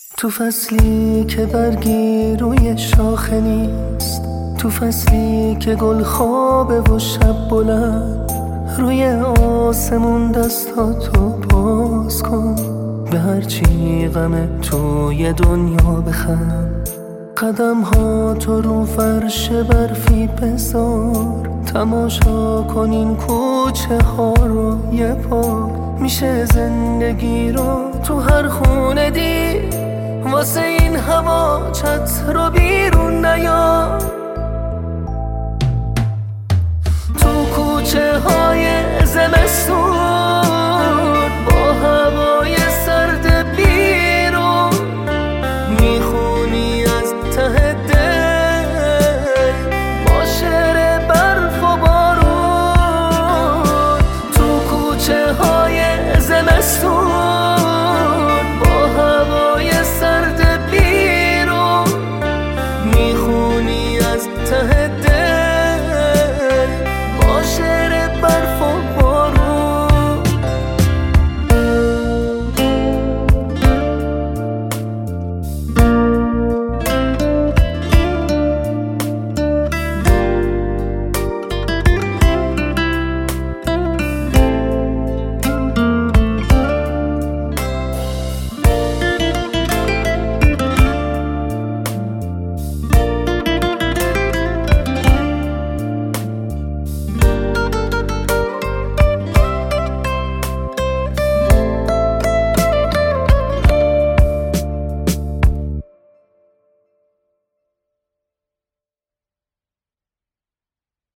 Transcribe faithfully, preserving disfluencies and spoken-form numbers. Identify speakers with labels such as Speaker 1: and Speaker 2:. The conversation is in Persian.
Speaker 1: تو فصلی که برگی روی شاخه نیست، تو فصلی که گل خوابه و شب بلند، روی آسمون دستاتو باز کن، به هرچی غم توی دنیا بخند. قدم ها تو رو فرش برفی بذار، تماشا کن این کوچه ها رو یه بار. میشه زندگی رو تو هر خونه دید، واسه این هوا چتر رو بیرون نیار. تو کوچه های